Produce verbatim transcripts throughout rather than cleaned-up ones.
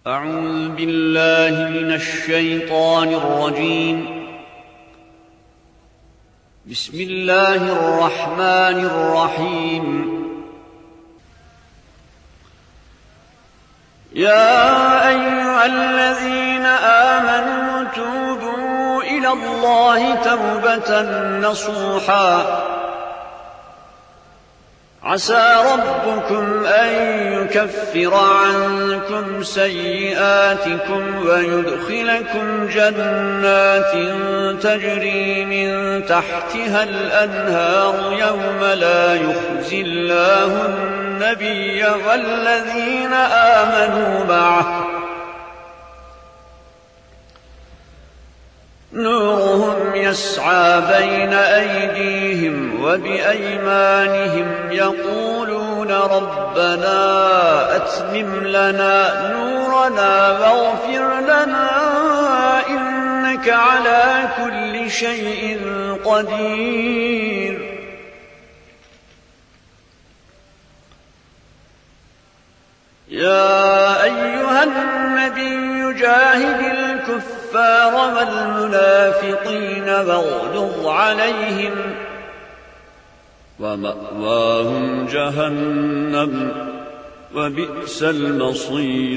أعوذ بالله من الشيطان الرجيم. بسم الله الرحمن الرحيم. يا أيها الذين آمنوا توبوا إلى الله توبة نصوحا عسى ربكم أن يكفر عنكم سيئاتكم ويدخلكم جنات تجري من تحتها الأنهار يوم لا يخزي الله النبي والذين آمنوا معه نورهم يسعى بين أيديهم وبأيمانهم يقولون ربنا أتمم لنا نورنا واغفر لنا إنك على كل شيء قدير. يا أيها النبي جاهد الكفار والمنافقين واغلظ عليهم ومأواهم جهنم وبئس المصير.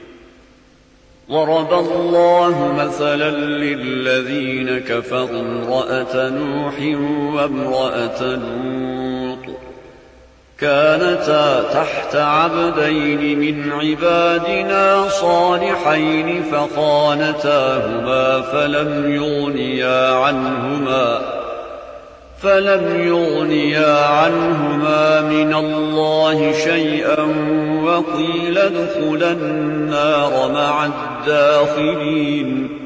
ضرب الله مثلا للذين كفروا امرأة نوح وامرأة لوط كانتا تحت عبدين من عبادنا صالحين فخانتاهما فلم يغنيا عنهما فلم يغنيا عنهما من الله شيئا وقيل ادخلا النار مع الداخلين.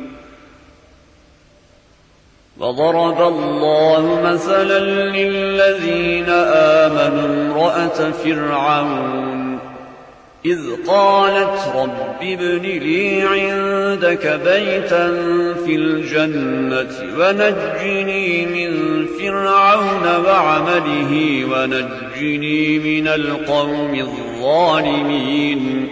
وضرب الله مثلا للذين آمنوا امرأة فرعون إذ قالت رب ابن لي عندك بيتا في الجنة ونجني من فرعون وعمله ونجني من القوم الظالمين.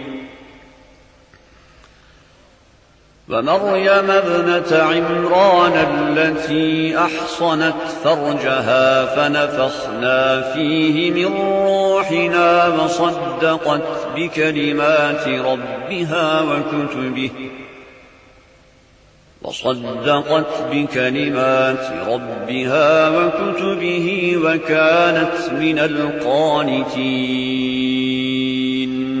ومريم ابنة عمران التي أحصنت فرجها فنفخنا فيه من روحنا وصدقت بكلمات ربها وكتبه وصدقت بكلمات ربها وكتبه وكانت من القانتين.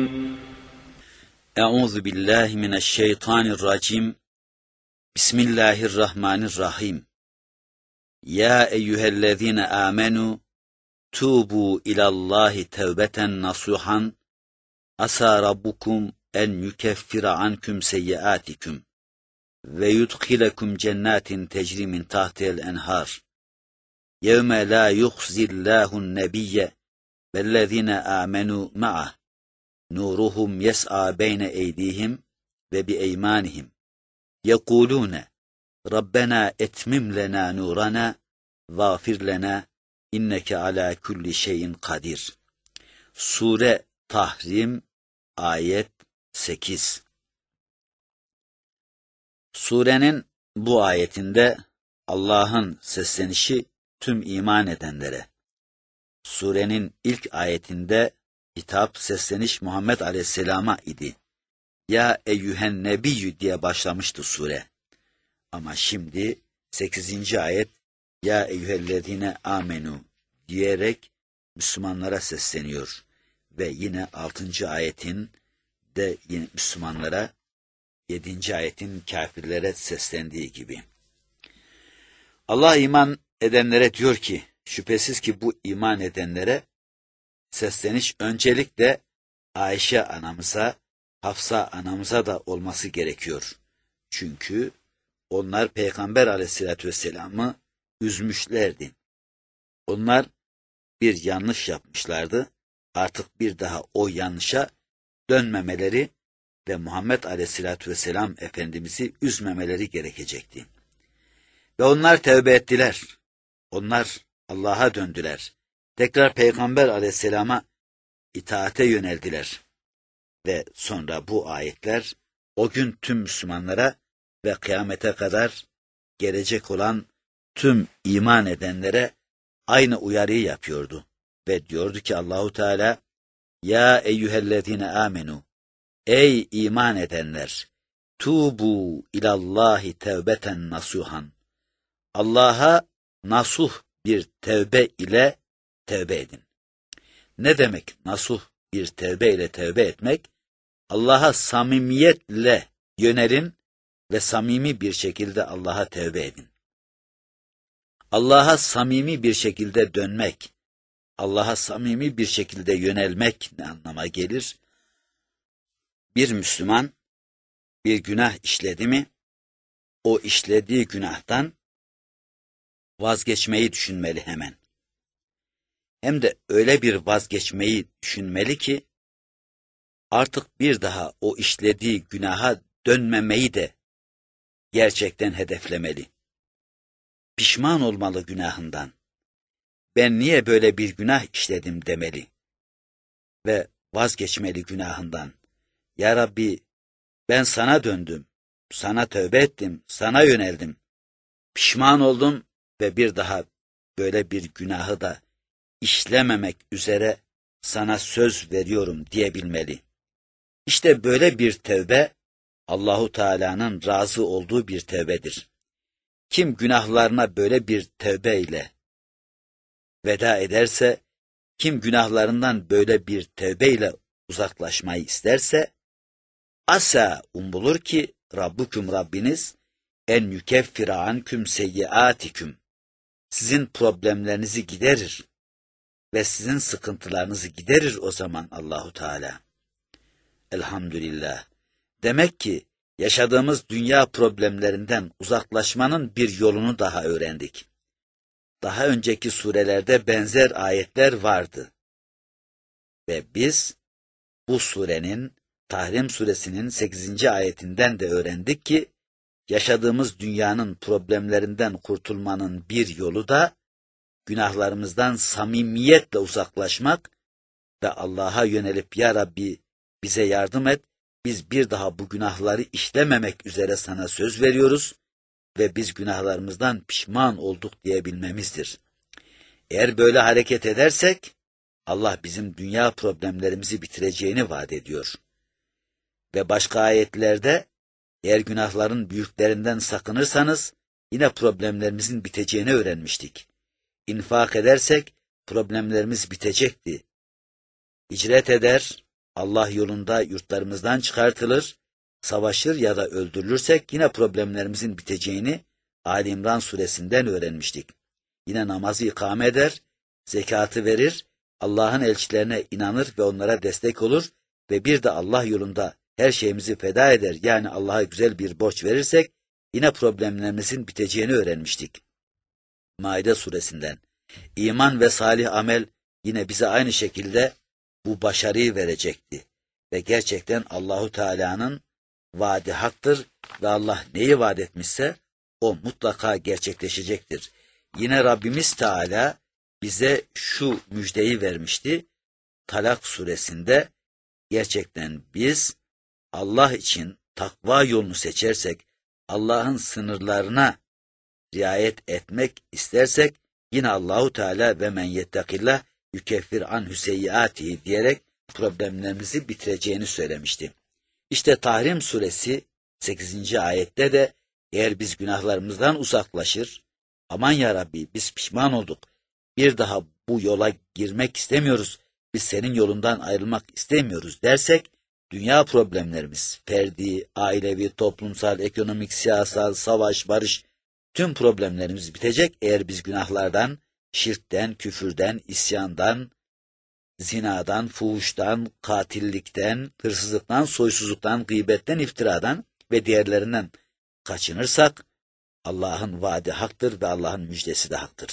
Euzu billahi mineşşeytanirracim. Bismillahirrahmanirrahim. Ya eyyühellezine amenu tubu ilallahi tevbeten nasuhan asa rabbukum en yukeffira ankum seyyiatikum ve yudkhilekum cennetin tecri min tahtiha'l enhar. Yevme la yukhzillahun nebiyye vellezine amenu ma'ah nuruhum yes'a beyne eydihim ve bi eymanihim yekulune Rabbena etmim lena nurana vâfir lena inneke ala kulli şeyin kadir. Sure Tahrim ayet sekiz. Surenin bu ayetinde Allah'ın seslenişi tüm iman edenlere, surenin ilk ayetinde hitap, sesleniş Muhammed Aleyhisselam'a idi. Ya eyyühen nebiyyü diye başlamıştı sure. Ama şimdi sekizinci ayet ya eyyühellezine amenu diyerek Müslümanlara sesleniyor. Ve yine altıncı ayetin de yine Müslümanlara, yedinci ayetin kafirlere seslendiği gibi. Allah iman edenlere diyor ki, şüphesiz ki bu iman edenlere sesleniş öncelikle Ayşe anamıza, Hafsa anamıza da olması gerekiyor. Çünkü onlar Peygamber Aleyhisselatü Vesselam'ı üzmüşlerdi. Onlar bir yanlış yapmışlardı. Artık bir daha o yanlışa dönmemeleri ve Muhammed Aleyhisselatü Vesselam Efendimiz'i üzmemeleri gerekecekti. Ve onlar tevbe ettiler. Onlar Allah'a döndüler. Tekrar Peygamber Aleyhisselam'a itaate yöneldiler. Ve sonra bu ayetler o gün tüm Müslümanlara ve kıyamete kadar gelecek olan tüm iman edenlere aynı uyarıyı yapıyordu. Ve diyordu ki Allahu Teala, ya eyyühellezine amenu, ey iman edenler, tubu ilallahi tevbeten nasuhan, Allah'a nasuh bir tevbe ile tevbe edin. Ne demek nasuh bir tevbe ile tevbe etmek? Allah'a samimiyetle yönelin ve samimi bir şekilde Allah'a tevbe edin. Allah'a samimi bir şekilde dönmek, Allah'a samimi bir şekilde yönelmek ne anlama gelir? Bir Müslüman bir günah işledi mi, o işlediği günahtan vazgeçmeyi düşünmeli hemen. Hem de öyle bir vazgeçmeyi düşünmeli ki, artık bir daha o işlediği günaha dönmemeyi de gerçekten hedeflemeli. Pişman olmalı günahından. Ben niye böyle bir günah işledim demeli. Ve vazgeçmeli günahından. Ya Rabbi, ben sana döndüm, sana tövbe ettim, sana yöneldim. Pişman oldum ve bir daha böyle bir günahı da işlememek üzere sana söz veriyorum diyebilmeli. İşte böyle bir tövbe, Allahu Teala'nın razı olduğu bir tövbedir. Kim günahlarına böyle bir tövbe ile veda ederse, kim günahlarından böyle bir tövbe ile uzaklaşmayı isterse, asa umbulur ki Rabbukum Rabbiniz en yukeffira anküm seyyiatiküm, sizin problemlerinizi giderir ve sizin sıkıntılarınızı giderir o zaman Allahu Teala. Elhamdülillah. Demek ki yaşadığımız dünya problemlerinden uzaklaşmanın bir yolunu daha öğrendik. Daha önceki surelerde benzer ayetler vardı. Ve biz bu surenin, Tahrim suresinin sekizinci ayetinden de öğrendik ki, yaşadığımız dünyanın problemlerinden kurtulmanın bir yolu da, günahlarımızdan samimiyetle uzaklaşmak ve Allah'a yönelip ya Rabbi bize yardım et, biz bir daha bu günahları işlememek üzere sana söz veriyoruz ve biz günahlarımızdan pişman olduk diyebilmemizdir. Eğer böyle hareket edersek, Allah bizim dünya problemlerimizi bitireceğini vaat ediyor. Ve başka ayetlerde, eğer günahların büyüklerinden sakınırsanız, yine problemlerimizin biteceğini öğrenmiştik. İnfak edersek, problemlerimiz bitecekti. Hicret eder, Allah yolunda yurtlarımızdan çıkartılır, savaşır ya da öldürülürsek yine problemlerimizin biteceğini Ali İmran suresinden öğrenmiştik. Yine namazı ikame eder, zekatı verir, Allah'ın elçilerine inanır ve onlara destek olur ve bir de Allah yolunda her şeyimizi feda eder, yani Allah'a güzel bir borç verirsek yine problemlerimizin biteceğini öğrenmiştik. Maide suresinden. İman ve salih amel yine bize aynı şekilde bu başarıyı verecekti. Ve gerçekten Allahu Teala'nın vaadi haktır ve Allah neyi vaat etmişse o mutlaka gerçekleşecektir. Yine Rabbimiz Teala bize şu müjdeyi vermişti. Talak suresinde gerçekten biz Allah için takva yolunu seçersek, Allah'ın sınırlarına riayet etmek istersek, yine Allahu Teala ve men yettekillah yukeffir anhu seyyiatihi diyerek problemlerimizi bitireceğini söylemişti. İşte Tahrim suresi sekizinci ayette de eğer biz günahlarımızdan uzaklaşır, aman ya Rabbi biz pişman olduk, bir daha bu yola girmek istemiyoruz, biz senin yolundan ayrılmak istemiyoruz dersek, dünya problemlerimiz, ferdi, ailevi, toplumsal, ekonomik, siyasal, savaş, barış, tüm problemlerimiz bitecek eğer biz günahlardan, şirkten, küfürden, isyandan, zinadan, fuhuştan, katillikten, hırsızlıktan, soysuzluktan, gıybetten, iftiradan ve diğerlerinden kaçınırsak, Allah'ın vaadi haktır ve Allah'ın müjdesi de haktır.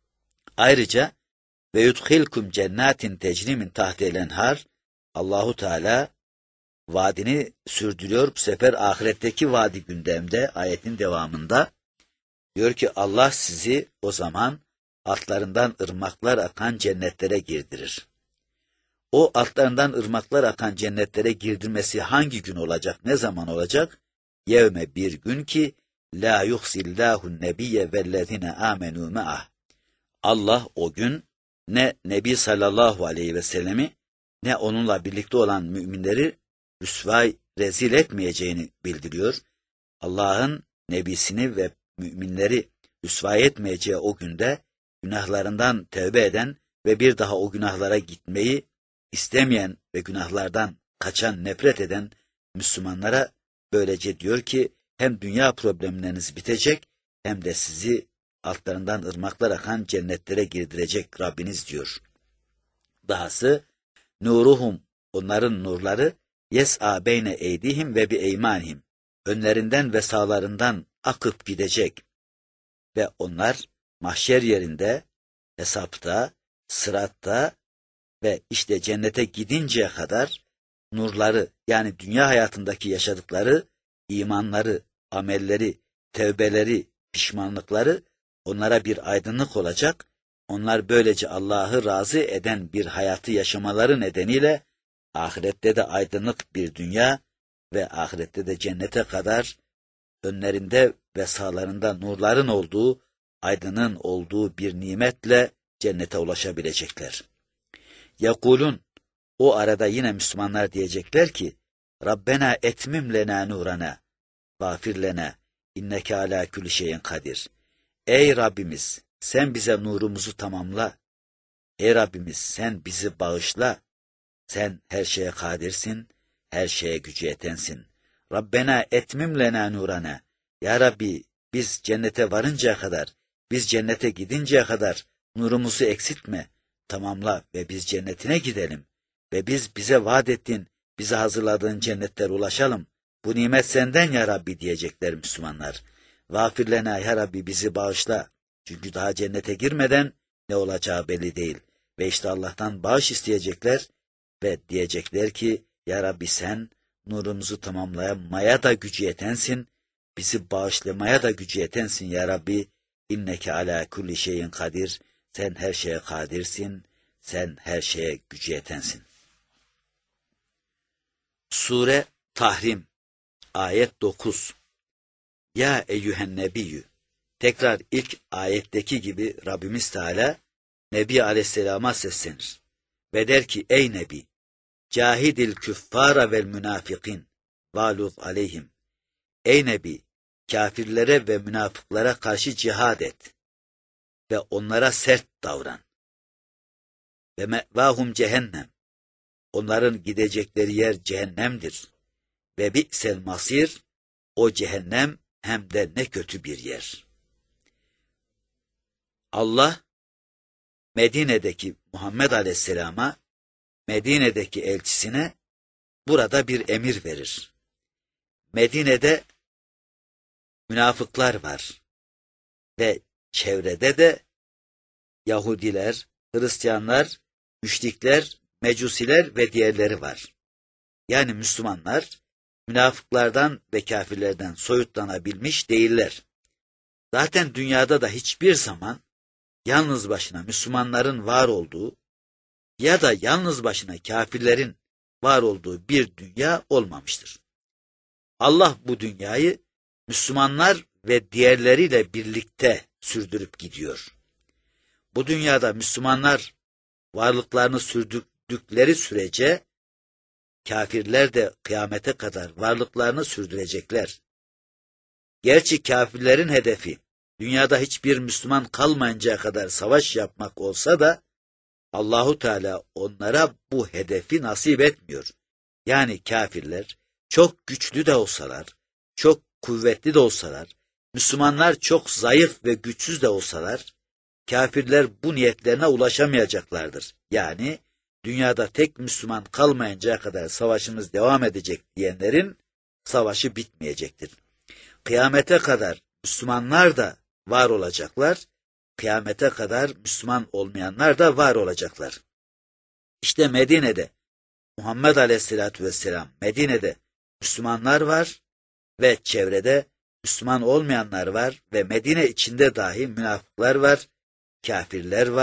Ayrıca ve yudkhilkum cennetin tecri min tahtiha el-enhar, Allahu Teala vaadini sürdürüyor. Bu sefer ahiretteki vaadi gündemde, ayetin devamında diyor ki Allah sizi o zaman altlarından ırmaklar akan cennetlere girdirir. O altlarından ırmaklar akan cennetlere girdirmesi hangi gün olacak, ne zaman olacak? Yevme, bir gün ki la yuhzillahu nebiyye vellezine amenu ma'ah. Allah o gün ne Nebi sallallahu aleyhi ve sellemi ne onunla birlikte olan müminleri rüsvay rezil etmeyeceğini bildiriyor. Allah'ın nebisini ve müminleri rüsvay etmeyeceği o günde günahlarından tevbe eden ve bir daha o günahlara gitmeyi istemeyen ve günahlardan kaçan, nefret eden Müslümanlara böylece diyor ki hem dünya problemleriniz bitecek hem de sizi altlarından ırmaklar akan cennetlere girdirecek Rabbiniz diyor. Dahası nuruhum, onların nurları yes'a beyne eydihim ve bi eymanihim, önlerinden ve sağlarından akıp gidecek ve onlar mahşer yerinde, hesapta, sıratta ve işte cennete gidinceye kadar nurları, yani dünya hayatındaki yaşadıkları imanları, amelleri, tevbeleri, pişmanlıkları onlara bir aydınlık olacak. Onlar böylece Allah'ı razı eden bir hayatı yaşamaları nedeniyle ahirette de aydınlık bir dünya ve ahirette de cennete kadar önlerinde ve sağlarında nurların olduğu, aydının olduğu bir nimetle cennete ulaşabilecekler. Yakulun, o arada yine Müslümanlar diyecekler ki, Rabbena etmim lena nurana, gafir lena, inneke ala külli şeyin kadir. Ey Rabbimiz, sen bize nurumuzu tamamla. Ey Rabbimiz, sen bizi bağışla. Sen her şeye kadirsin, her şeye gücü yetensin. Rabbena etmim lena nurana. Ya Rabbi, biz cennete varıncaya kadar, biz cennete gidinceye kadar nurumuzu eksiltme, tamamla ve biz cennetine gidelim. Ve biz bize vaat ettin, bize hazırladığın cennetlere ulaşalım. Bu nimet senden ya Rabbi diyecekler Müslümanlar. Gafirlena ya Rabbi, bizi bağışla. Çünkü daha cennete girmeden ne olacağı belli değil. Ve işte Allah'tan bağış isteyecekler ve diyecekler ki, ya Rabbi sen nurumuzu tamamlamaya da gücü yetensin, bizi bağışlamaya da gücü yetensin ya Rabbi. İnneke ala kulli şeyin kadir, sen her şeye kadirsin, sen her şeye gücü yetensin. Sure Tahrim, ayet dokuz. Ya eyyühen nebiyyü. Tekrar ilk ayetteki gibi Rabbimiz Teala Nebi Aleyhisselam'a seslenir ve der ki, ey Nebi, cahidil küffara vel münafikin valuz aleyhim. Ey Nebi, kafirlere ve münafıklara karşı cihad et ve onlara sert davran. Ve mevahum cehennem. Onların gidecekleri yer cehennemdir. Ve bi'sel masir, o cehennem hem de ne kötü bir yer. Allah, Medine'deki Muhammed Aleyhisselam'a, Medine'deki elçisine burada bir emir verir. Medine'de münafıklar var ve çevrede de Yahudiler, Hristiyanlar, müşrikler, mecusiler ve diğerleri var. Yani Müslümanlar münafıklardan ve kafirlerden soyutlanabilmiş değiller. Zaten dünyada da hiçbir zaman yalnız başına Müslümanların var olduğu ya da yalnız başına kafirlerin var olduğu bir dünya olmamıştır. Allah bu dünyayı Müslümanlar ve diğerleriyle birlikte sürdürüp gidiyor. Bu dünyada Müslümanlar varlıklarını sürdürdükleri sürece kafirler de kıyamete kadar varlıklarını sürdürecekler. Gerçi kafirlerin hedefi dünyada hiçbir Müslüman kalmayıncaya kadar savaş yapmak olsa da Allahu Teala onlara bu hedefi nasip etmiyor. Yani kafirler çok güçlü de olsalar, çok kuvvetli de olsalar, Müslümanlar çok zayıf ve güçsüz de olsalar, kafirler bu niyetlerine ulaşamayacaklardır. Yani dünyada tek Müslüman kalmayıncaya kadar savaşımız devam edecek diyenlerin savaşı bitmeyecektir. Kıyamete kadar Müslümanlar da var olacaklar, kıyamete kadar Müslüman olmayanlar da var olacaklar. İşte Medine'de Muhammed Aleyhisselatü Vesselam, Medine'de Müslümanlar var ve çevrede Müslüman olmayanlar var ve Medine içinde dahi münafıklar var, kafirler var,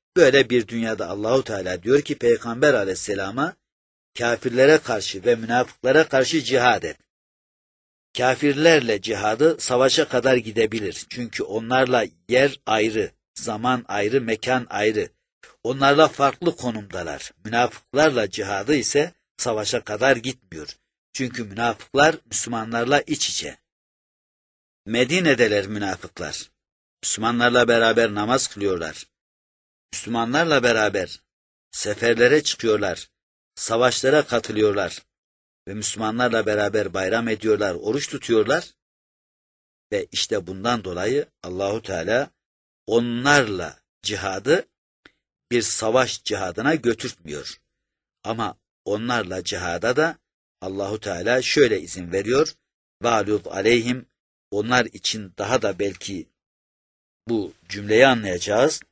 Böyle bir dünyada Allahu Teala diyor ki Peygamber Aleyhisselam'a kafirlere karşı ve münafıklara karşı cihad et. Kafirlerle cihadı savaşa kadar gidebilir. Çünkü onlarla yer ayrı, zaman ayrı, mekan ayrı. Onlarla farklı konumdalar. Münafıklarla cihadı ise savaşa kadar gitmiyor. Çünkü münafıklar Müslümanlarla iç içe. Medine'deler münafıklar. Müslümanlarla beraber namaz kılıyorlar. Müslümanlarla beraber seferlere çıkıyorlar. Savaşlara katılıyorlar. Ve Müslümanlarla beraber bayram ediyorlar, oruç tutuyorlar. Ve işte bundan dolayı Allahu Teala onlarla cihadı bir savaş cihadına götürtmüyor. Ama onlarla cihada da Allahu Teala şöyle izin veriyor. Valud aleyhim, onlar için daha da belki bu cümleyi anlayacağız.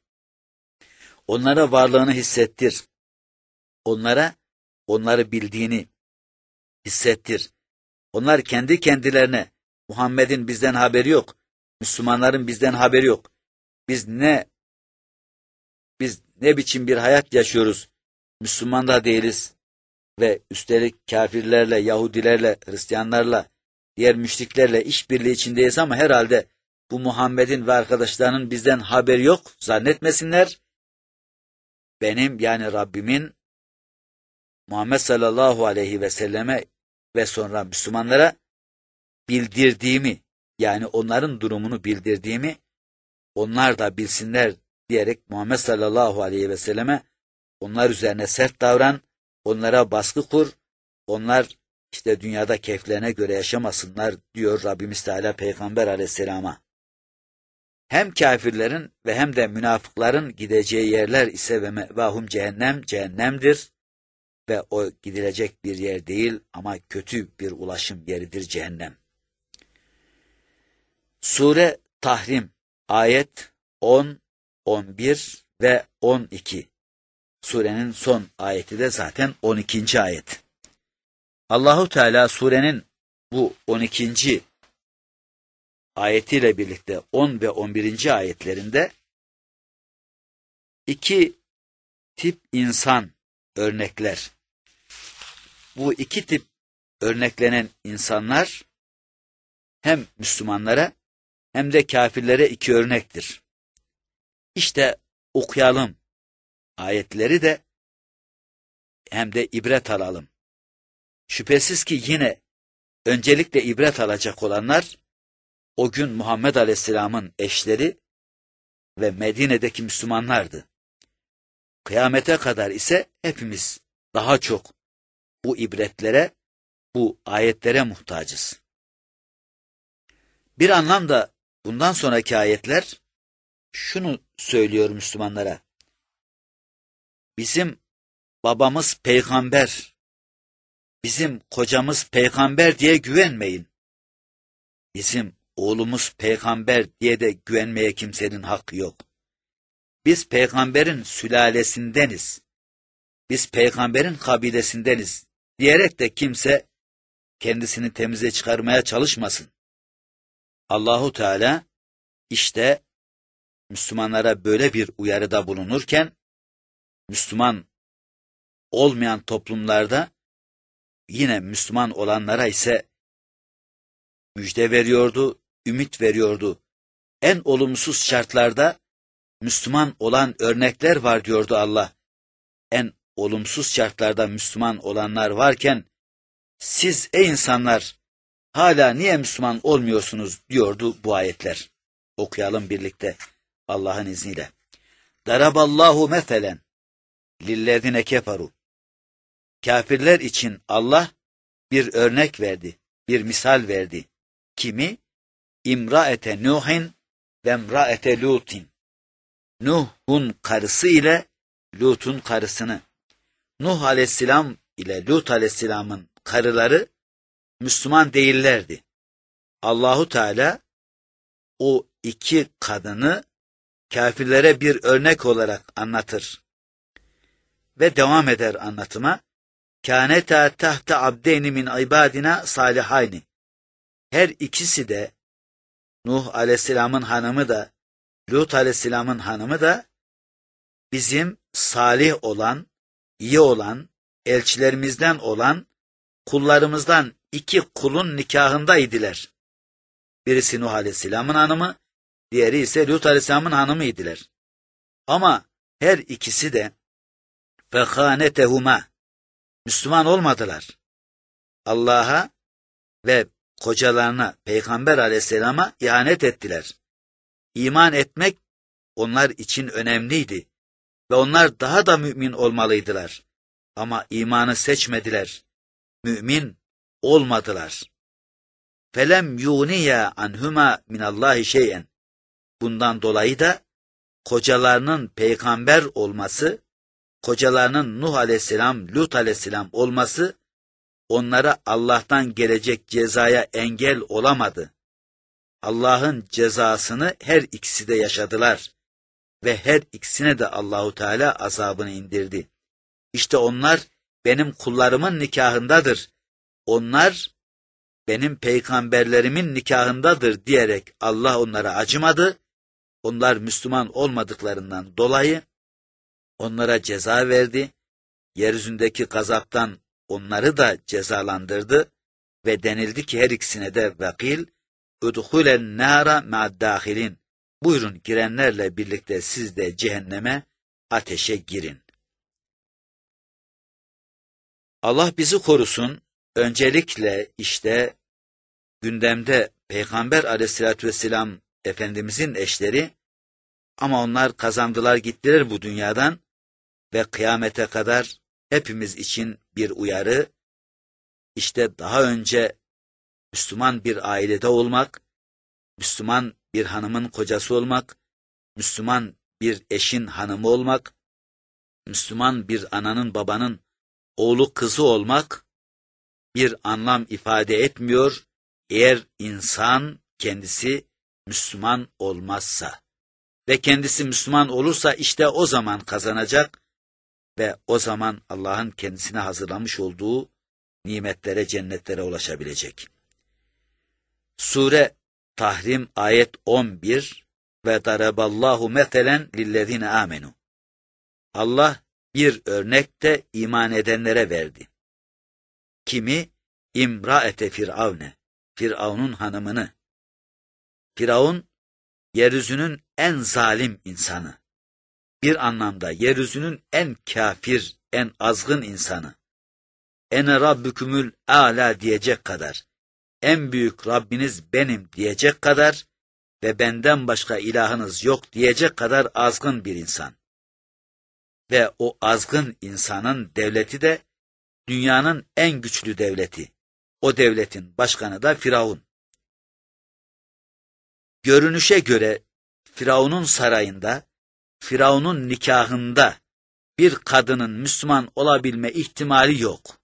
Onlara varlığını hissettir. Onlara onları bildiğini hissettir. Onlar kendi kendilerine Muhammed'in bizden haberi yok. Müslümanların bizden haberi yok. Biz ne biz ne biçim bir hayat yaşıyoruz? Müslüman da değiliz ve üstelik kafirlerle, Yahudilerle, Hristiyanlarla, diğer müşriklerle işbirliği içindeyiz ama herhalde bu Muhammed'in ve arkadaşlarının bizden haberi yok zannetmesinler. Benim yani Rabbimin Muhammed sallallahu aleyhi ve selleme ve sonra Müslümanlara bildirdiğimi, yani onların durumunu bildirdiğimi onlar da bilsinler diyerek Muhammed sallallahu aleyhi ve selleme onlar üzerine sert davran, onlara baskı kur, onlar işte dünyada keyiflerine göre yaşamasınlar diyor Rabbimiz Teala Peygamber aleyhisselama. Hem kafirlerin ve hem de münafıkların gideceği yerler ise ve mevahum cehennem, cehennemdir. Ve o gidilecek bir yer değil ama kötü bir ulaşım yeridir cehennem. Sure Tahrim ayet on, on bir ve on iki. Surenin son ayeti de zaten on ikinci ayet. Allahu Teala surenin bu on ikinci ayetiyle birlikte on ve on birinci ayetlerinde iki tip insan örnekler. Bu iki tip örneklenen insanlar hem Müslümanlara hem de kafirlere iki örnektir. İşte okuyalım ayetleri de hem de ibret alalım. Şüphesiz ki yine öncelikle ibret alacak olanlar o gün Muhammed Aleyhisselam'ın eşleri ve Medine'deki Müslümanlardı. Kıyamete kadar ise hepimiz daha çok bu ibretlere, bu ayetlere muhtacız. Bir anlamda bundan sonraki ayetler şunu söylüyor Müslümanlara. Bizim babamız peygamber, bizim kocamız peygamber diye güvenmeyin. Bizim oğlumuz peygamber diye de güvenmeye kimsenin hakkı yok. Biz peygamberin sülalesindeniz. Biz peygamberin kabilesindeniz diyerek de kimse kendisini temize çıkarmaya çalışmasın. Allahu Teala işte Müslümanlara böyle bir uyarıda bulunurken Müslüman olmayan toplumlarda yine Müslüman olanlara ise müjde veriyordu, ümit veriyordu. En olumsuz şartlarda Müslüman olan örnekler var diyordu Allah. En olumsuz şartlarda Müslüman olanlar varken siz ey insanlar hala niye Müslüman olmuyorsunuz diyordu bu ayetler. Okuyalım birlikte Allah'ın izniyle. Daraballahu meselen lillezine keferu. Kafirler için Allah bir örnek verdi, bir misal verdi. Kimi? İmraete Nuhin ve imraete Lutin. Nuh'un karısı ile Lut'un karısını. Nuh aleyhisselam ile Lut aleyhisselamın karıları Müslüman değillerdi. Allahu Teala o iki kadını kafirlere bir örnek olarak anlatır. Ve devam eder anlatıma. Kânetâ tahte abdeyni min ibadina salihayni. Her ikisi de Nuh aleyhisselamın hanımı da Lut aleyhisselamın hanımı da bizim salih olan, iyi olan, elçilerimizden olan kullarımızdan iki kulun nikahındaydılar. Birisi Nuh Aleyhisselam'ın hanımı, diğeri ise Lut Aleyhisselam'ın hanımıydılar. Ama her ikisi de fekhanetehuma, Müslüman olmadılar. Allah'a ve kocalarına, Peygamber Aleyhisselam'a ihanet ettiler. İman etmek onlar için önemliydi ve onlar daha da mümin olmalıydılar. Ama imanı seçmediler. Mümin olmadılar. Felem yuniya anhuma minallahi şey'en. Bundan dolayı da kocalarının peygamber olması, kocalarının Nuh Aleyhisselam, Lut Aleyhisselam olması onlara Allah'tan gelecek cezaya engel olamadı. Allah'ın cezasını her ikisi de yaşadılar ve her ikisine de Allahu Teala azabını indirdi. İşte onlar benim kullarımın nikahındadır. Onlar benim peygamberlerimin nikahındadır diyerek Allah onlara acımadı. Onlar Müslüman olmadıklarından dolayı onlara ceza verdi. Yeryüzündeki gazaptan onları da cezalandırdı ve denildi ki her ikisine de vakil udhulen nara ma'd-dâhilin. Buyurun girenlerle birlikte siz de cehenneme, ateşe girin. Allah bizi korusun. Öncelikle işte gündemde Peygamber Aleyhisselatü Vesselam Efendimizin eşleri, ama onlar kazandılar gittiler bu dünyadan ve kıyamete kadar hepimiz için bir uyarı. İşte daha önce Müslüman bir ailede olmak, Müslüman bir hanımın kocası olmak, Müslüman bir eşin hanımı olmak, Müslüman bir ananın babanın oğlu kızı olmak bir anlam ifade etmiyor eğer insan kendisi Müslüman olmazsa. Ve kendisi Müslüman olursa işte o zaman kazanacak ve o zaman Allah'ın kendisine hazırlamış olduğu nimetlere, cennetlere ulaşabilecek. Sure Tahrim ayet on bir ve daraballahu meselen lillezine amenu. Allah bir örnek de iman edenlere verdi. Kimi? İmraete Firavne, Firavun'un hanımını. Firavun, yeryüzünün en zalim insanı. Bir anlamda yeryüzünün en kafir, en azgın insanı. Ene rabbükümül âlâ diyecek kadar, en büyük Rabbiniz benim diyecek kadar ve benden başka ilahınız yok diyecek kadar azgın bir insan. Ve o azgın insanın devleti de dünyanın en güçlü devleti. O devletin başkanı da Firavun. Görünüşe göre Firavun'un sarayında, Firavun'un nikahında bir kadının Müslüman olabilme ihtimali yok.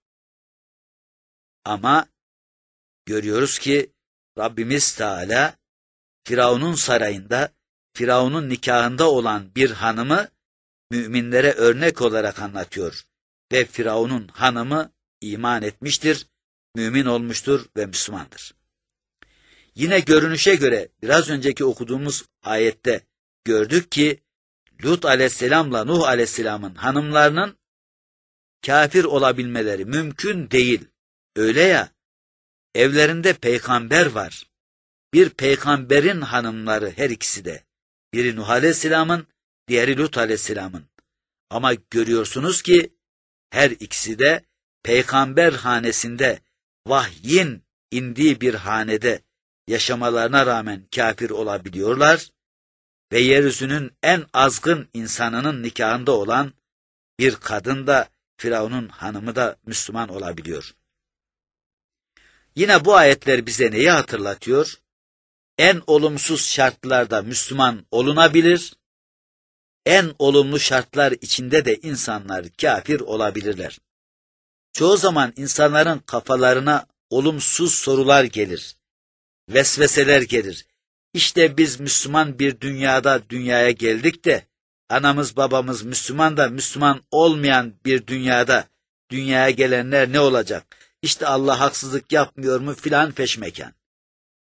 Ama görüyoruz ki Rabbimiz Teala Firavun'un sarayında, Firavun'un nikahında olan bir hanımı müminlere örnek olarak anlatıyor. Ve Firavun'un hanımı iman etmiştir, mümin olmuştur ve Müslümandır. Yine görünüşe göre biraz önceki okuduğumuz ayette gördük ki Lut Aleyhisselam'la Nuh Aleyhisselam'ın hanımlarının kafir olabilmeleri mümkün değil. Öyle ya, evlerinde peygamber var. Bir peygamberin hanımları her ikisi de. Biri Nuh Aleyhisselam'ın, diğeri Lut Aleyhisselam'ın. Ama görüyorsunuz ki her ikisi de peygamber hanesinde, vahyin indiği bir hanede yaşamalarına rağmen kafir olabiliyorlar ve yeryüzünün en azgın insanının nikahında olan bir kadın da Firavun'un hanımı da Müslüman olabiliyor. Yine bu ayetler bize neyi hatırlatıyor? En olumsuz şartlarda Müslüman olunabilir, en olumlu şartlar içinde de insanlar kafir olabilirler. Çoğu zaman insanların kafalarına olumsuz sorular gelir, vesveseler gelir. İşte biz Müslüman bir dünyada dünyaya geldik de, anamız babamız Müslüman da Müslüman olmayan bir dünyada dünyaya gelenler ne olacak? İşte Allah haksızlık yapmıyor mu filan feşmekan.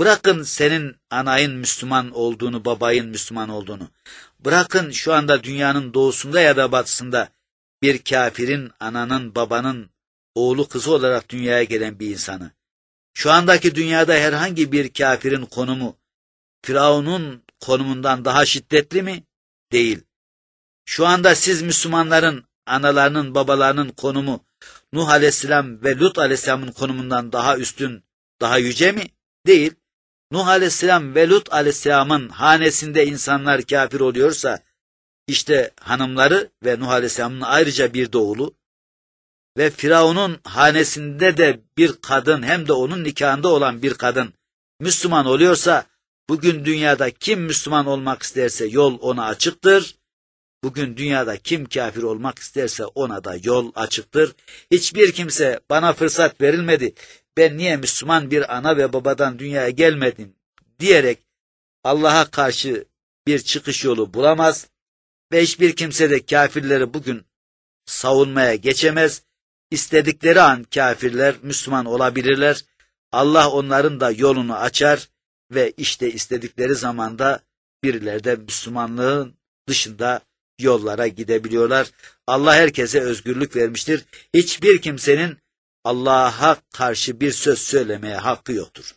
Bırakın senin anayın Müslüman olduğunu, babayın Müslüman olduğunu. Bırakın şu anda dünyanın doğusunda ya da batısında bir kafirin ananın, babanın oğlu kızı olarak dünyaya gelen bir insanı. Şu andaki dünyada herhangi bir kafirin konumu Firavun'un konumundan daha şiddetli mi? Değil. Şu anda siz Müslümanların analarının, babalarının konumu Nuh Aleyhisselam ve Lut Aleyhisselam'ın konumundan daha üstün, daha yüce mi? Değil. Nuh Aleyhisselam ve Lut Aleyhisselam'ın hanesinde insanlar kafir oluyorsa, işte hanımları ve Nuh Aleyhisselam'ın ayrıca bir de oğlu ve Firavun'un hanesinde de bir kadın, hem de onun nikahında olan bir kadın Müslüman oluyorsa, bugün dünyada kim Müslüman olmak isterse yol ona açıktır. Bugün dünyada kim kafir olmak isterse ona da yol açıktır. Hiçbir kimse bana fırsat verilmedi, ben niye Müslüman bir ana ve babadan dünyaya gelmedim diyerek Allah'a karşı bir çıkış yolu bulamaz ve hiçbir kimse de kafirleri bugün savunmaya geçemez. İstedikleri an kafirler Müslüman olabilirler. Allah onların da yolunu açar ve işte istedikleri zamanda birileri de Müslümanlığın dışında yollara gidebiliyorlar. Allah herkese özgürlük vermiştir. Hiçbir kimsenin Allah'a karşı bir söz söylemeye hakkı yoktur.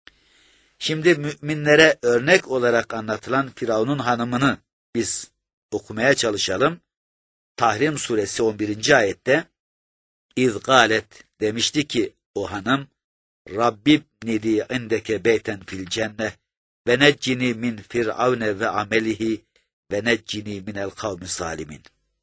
Şimdi müminlere örnek olarak anlatılan Firavun'un hanımını biz okumaya çalışalım. Tahrim suresi on birinci ayette İz galet demişti ki o hanım Rabbib nili indeke beyten fil cenneh ve neccini min firavne ve amelihi ve neccini minel kavmi zalimin.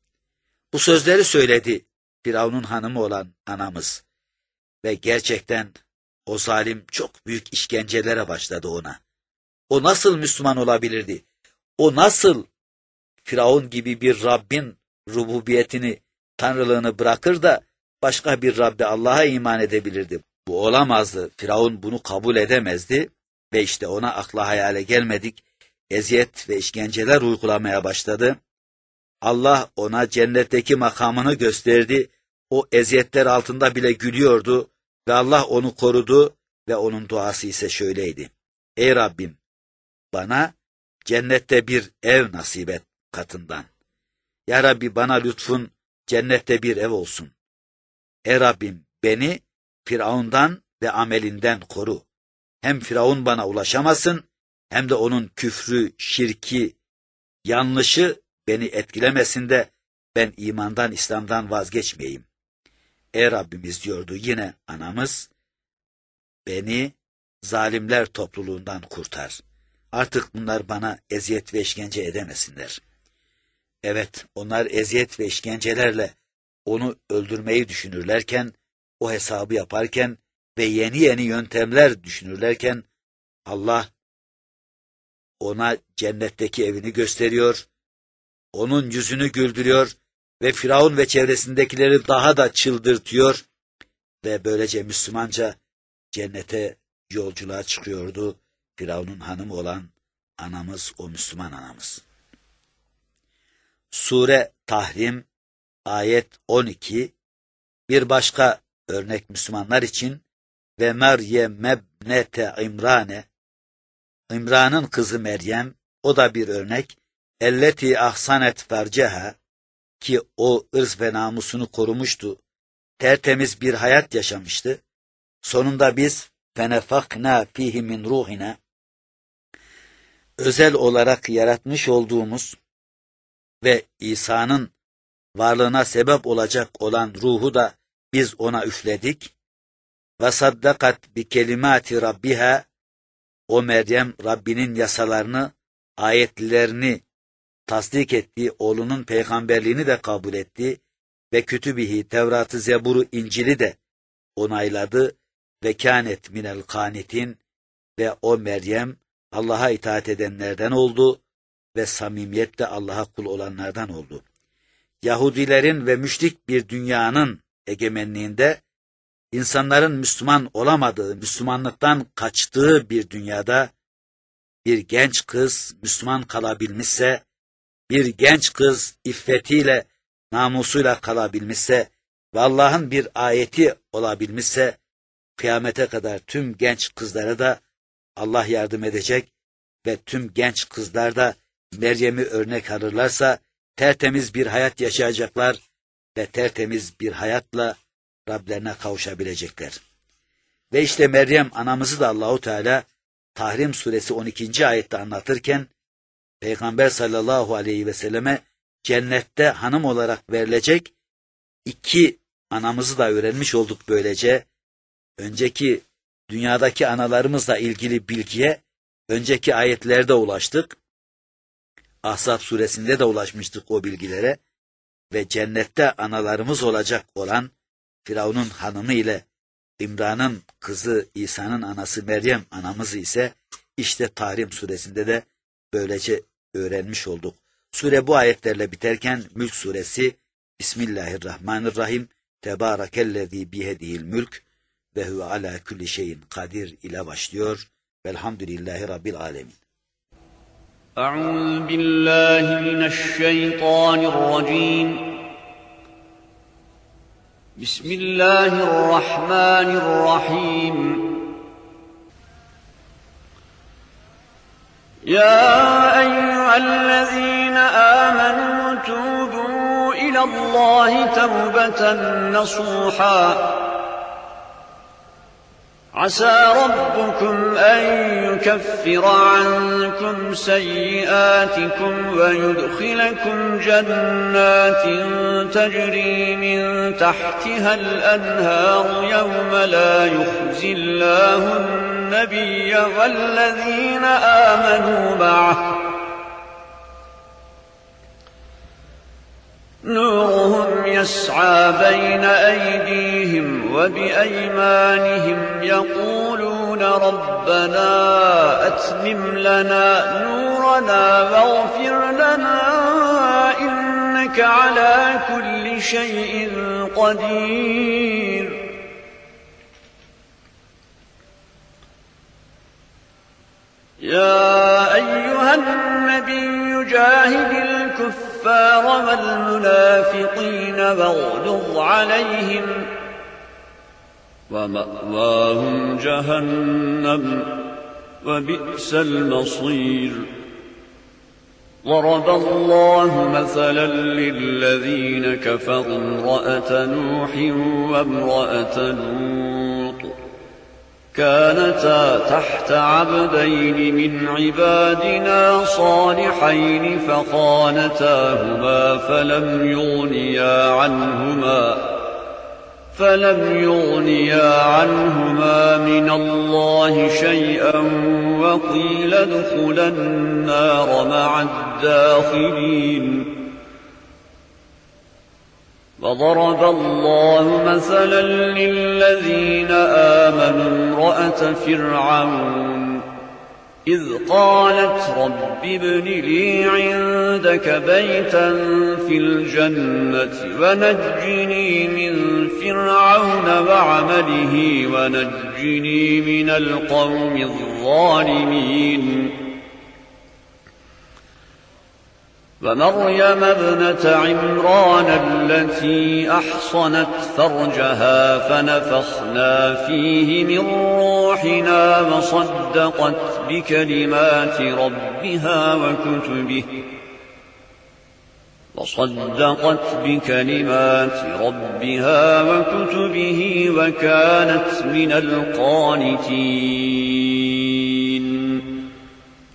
Bu sözleri söyledi Firavun'un hanımı olan anamız ve gerçekten o zalim çok büyük işkencelere başladı ona. O nasıl Müslüman olabilirdi? O nasıl Firavun gibi bir Rabbin rububiyetini, tanrılığını bırakır da başka bir Rabbe, Allah'a iman edebilirdi? Bu olamazdı. Firavun bunu kabul edemezdi ve işte ona akla hayale gelmedik eziyet ve işkenceler uygulamaya başladı. Allah ona cennetteki makamını gösterdi. O eziyetler altında bile gülüyordu ve Allah onu korudu ve onun duası ise şöyleydi. Ey Rabbim, bana cennette bir ev nasip et katından. Ya Rabbi, bana lütfun cennette bir ev olsun. Ey Rabbim, beni Firavun'dan ve amelinden koru. Hem Firavun bana ulaşamasın, hem de onun küfrü, şirki, yanlışı beni etkilemesin de ben imandan, İslam'dan vazgeçmeyeyim. Ey Rabbimiz diyordu yine anamız, beni zalimler topluluğundan kurtar. Artık bunlar bana eziyet ve işkence edemesinler. Evet, onlar eziyet ve işkencelerle onu öldürmeyi düşünürlerken, o hesabı yaparken ve yeni yeni yöntemler düşünürlerken Allah ona cennetteki evini gösteriyor, onun yüzünü güldürüyor ve Firavun ve çevresindekileri daha da çıldırtıyor ve böylece Müslümanca cennete yolculuğa çıkıyordu Firavun'un hanımı olan anamız, o Müslüman anamız. Sure Tahrim ayet on iki, bir başka örnek Müslümanlar için ve Meryem mebnete İmrane, İmran'ın kızı Meryem, o da bir örnek. Elleti ahsanet ferceha, ki o ırz ve namusunu korumuştu, tertemiz bir hayat yaşamıştı. Sonunda biz fenefakna fihi min ruhina, özel olarak yaratmış olduğumuz ve İsa'nın varlığına sebep olacak olan ruhu da biz ona üfledik. Ve saddakat bi kelimati rabbiha, o Meryem Rabbinin yasalarını, ayetlerini tasdik etti, oğlunun peygamberliğini de kabul etti ve kütübihi, Tevrat'ı, Zebur'u, İncil'i de onayladı ve kânet minel kânitin, ve o Meryem Allah'a itaat edenlerden oldu ve samimiyetle Allah'a kul olanlardan oldu. Yahudilerin ve müşrik bir dünyanın egemenliğinde, insanların Müslüman olamadığı, Müslümanlıktan kaçtığı bir dünyada bir genç kız Müslüman kalabilmişse, bir genç kız iffetiyle, namusuyla kalabilmişse ve Allah'ın bir ayeti olabilmişse, kıyamete kadar tüm genç kızlara da Allah yardım edecek ve tüm genç kızlar da Meryem'i örnek alırlarsa tertemiz bir hayat yaşayacaklar ve tertemiz bir hayatla Rablerine kavuşabilecekler. Ve işte Meryem anamızı da Allahu Teala Tahrim suresi on ikinci ayette anlatırken Peygamber sallallahu aleyhi ve selleme cennette hanım olarak verilecek iki anamızı da öğrenmiş olduk böylece. Önceki dünyadaki analarımızla ilgili bilgiye önceki ayetlerde ulaştık. Ahzab suresinde de ulaşmıştık o bilgilere ve cennette analarımız olacak olan Firavun'un hanımı ile İmran'ın kızı İsa'nın anası Meryem anamızı ise işte Tahrim suresinde de böylece öğrenmiş olduk. Sure bu ayetlerle biterken Mülk suresi Bismillahirrahmanirrahim Tebârakellezî bihedihil mülk ve huve alâ külli şeyin kadir ile başlıyor. Velhamdülillahi Rabbil alemin. Eûzu billahi mineşşeytanirracim. Bismillahirrahmanirrahim. Ya eyyühellezîne âmenû tûbû ilallâhi tevbeten nasûhâ. عسى ربكم أن يكفر عنكم سيئاتكم ويدخلكم جنات تجري من تحتها الأنهار يوم لا يخزي الله النبي والذين آمنوا معه نورهم يسعى بين أيديهم وبأيمانهم يقولون ربنا أتمم لنا نورنا واغفر لنا إنك على كل شيء قدير. يا أيها النبي جاهد الكفار والمنافقين واغلظ عليهم ومأواهم جهنم وبئس المصير. ضرب الله مثلا للذين كفروا امرأة نوح وامرأة لوط كانتا تحت عبدين من عبادنا صالحين فخانتاهما فلم يغنيا عنهما فلم يغنيا عنهما من الله شيئا وقيل ادخلا النار مع الداخلين. وضرب الله مثلا للذين آمنوا امرأة فرعون إذ قالت رب ابن لي عندك بيتا في الجنة ونجني من فرعون وعمله ونجني من القوم الظالمين. ومريم ابنة عمران التي أحصنت فرجها فنفخنا فيه من روحنا وصدقت بكلمات ربها وكتبه وصدقت بكلمات ربها وكتبه وكانت من القانتين.